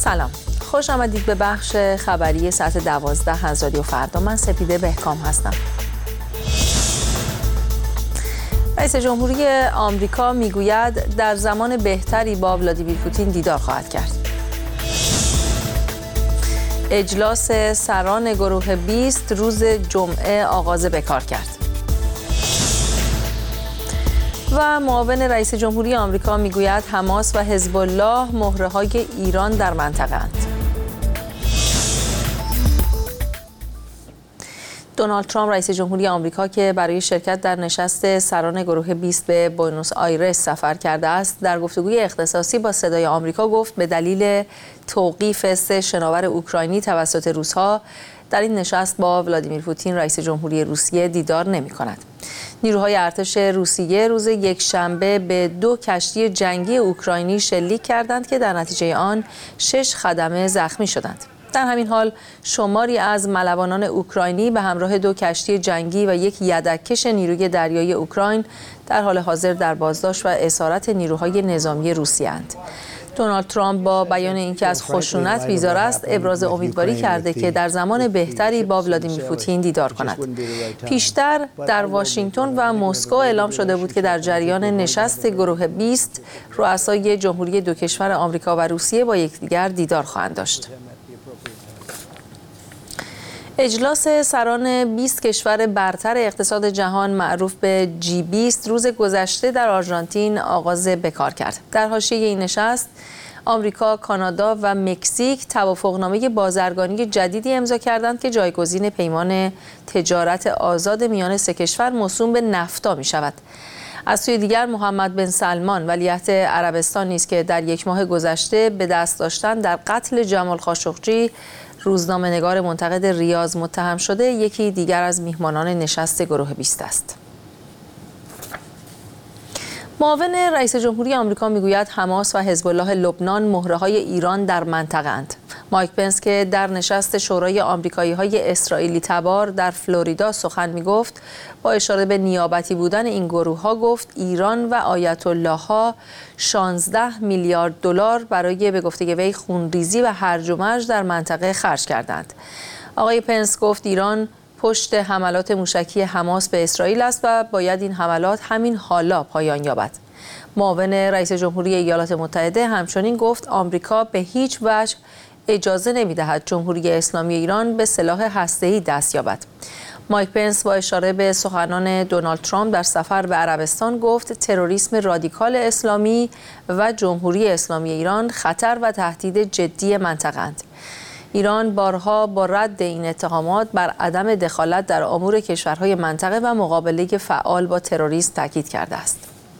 سلام، خوش آمدید به بخش خبری ساعت 12 از رادیو فردا. من سپیده بهکام هستم. رئیس جمهوری آمریکا میگوید در زمان بهتری با ولادیمیر پوتین دیدار خواهد کرد. اجلاس سران گروه 20 روز جمعه آغاز به کار کرد. و معاون رئیس جمهوری آمریکا میگوید حماس و حزب الله مهره‌های ایران در منطقه اند. دونالد ترامپ رئیس جمهوری آمریکا که برای شرکت در نشست سران گروه 20 به بوئنوس آیرس سفر کرده است، در گفتگوی اختصاصی با صدای آمریکا گفت به دلیل توقیف 3 شناور اوکراینی توسط روس‌ها در این نشست با ولادیمیر پوتین رئیس جمهوری روسیه دیدار نمی‌کند. نیروهای ارتش روسیه روز یکشنبه به 2 کشتی جنگی اوکراینی شلیک کردند که در نتیجه آن 6 خدمه زخمی شدند. در همین حال شماری از ملوانان اوکراینی به همراه 2 کشتی جنگی و 1 یدککش نیروی دریایی اوکراین در حال حاضر در بازداشت و اسارت نیروهای نظامی روسیه اند. دونالد ترامپ با بیان اینکه از خشونت بیزار است، ابراز امیدواری کرده که در زمان بهتری با ولادیمیر پوتین دیدار کند. پیشتر در واشنگتن و مسکو اعلام شده بود که در جریان نشست گروه 20 رؤسای جمهوری 2 کشور آمریکا و روسیه با یکدیگر دیدار خواهند داشت. اجلاس سران 20 کشور برتر اقتصاد جهان معروف به G20 روز گذشته در آرژانتین آغاز به کار کرد. در حاشیه این نشست، آمریکا، کانادا و مکزیک توافقنامه بازرگانی جدیدی امضا کردند که جایگزین پیمان تجارت آزاد میان 3 کشور موسوم به نفتا می شود. از سوی دیگر محمد بن سلمان ولیعهد عربستان نیز که در 1 ماه گذشته به دست داشتن در قتل جمال خاشقجی، روزنامه‌نگار منتقد ریاض، متهم شده، یکی دیگر از میهمانان نشست گروه 20 است. معاون رئیس جمهوری آمریکا میگوید حماس و حزب الله لبنان مهره‌های ایران در منطقه اند. مایک پنس که در نشست شورای آمریکایی‌های اسرائیلی تبار در فلوریدا سخن میگفت، با اشاره به نیابتی بودن این گروه‌ها گفت ایران و آیت الله‌ها 16 میلیارد دلار برای به گفته وی خونریزی و هرج و مرج در منطقه خرج کردند. آقای پنس گفت ایران پشت حملات موشکی حماس به اسرائیل است و باید این حملات همین حالا پایان یابد. معاون رئیس جمهوری ایالات متحده همچنین گفت آمریکا به هیچ وجه اجازه نمی‌دهد جمهوری اسلامی ایران به سلاح هسته‌ای دست یابد. مایک پنس با اشاره به سخنان دونالد ترامپ در سفر به عربستان گفت تروریسم رادیکال اسلامی و جمهوری اسلامی ایران خطر و تهدید جدی منطقه‌اند. ایران بارها با رد این اتهامات بر عدم دخالت در امور کشورهای منطقه و مقابله فعال با تروریسم تاکید کرده است.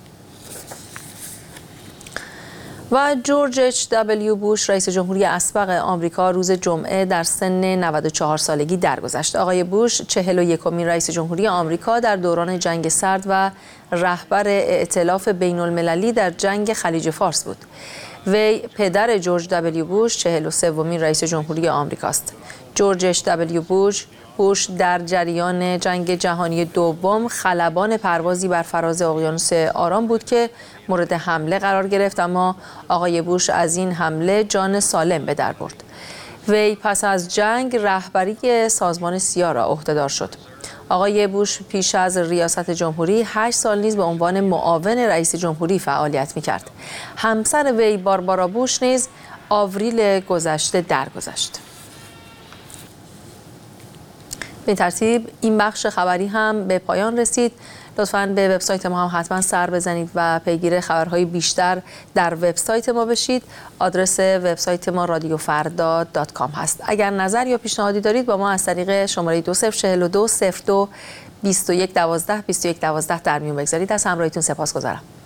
و جورج اچ.دبلیو. بوش رئیس جمهوری اسبق آمریکا روز جمعه در سن 94 سالگی درگذشت. آقای بوش 41مین رئیس جمهوری آمریکا در دوران جنگ سرد و رهبر ائتلاف بین‌المللی در جنگ خلیج فارس بود. وی پدر جورج دبلیو بوش 43مین رئیس جمهوری آمریکاست. جورج اچ.دبلیو. بوش در جریان جنگ جهانی دوم خلبان پروازی بر فراز اقیانوس آرام بود که مورد حمله قرار گرفت، اما آقای بوش از این حمله جان سالم به در برد. وی پس از جنگ رهبری سازمان سیا را عهده‌دار شد. آقای بوش پیش از ریاست جمهوری 8 سال نیز به عنوان معاون رئیس جمهوری فعالیت می‌کرد. همسر وی باربارا بوش نیز آوریل گذشته درگذشت. به این ترتیب این بخش خبری هم به پایان رسید. لطفاً به وبسایت ما هم حتما سر بزنید و پیگیر خبرهای بیشتر در وبسایت ما بشید. آدرس وبسایت ما radiofarda.com هست. اگر نظر یا پیشنهادی دارید با ما از طریق شماره 2042 02 21 12 21 12 در میون بگذارید. از همراهیتون سپاسگزارم.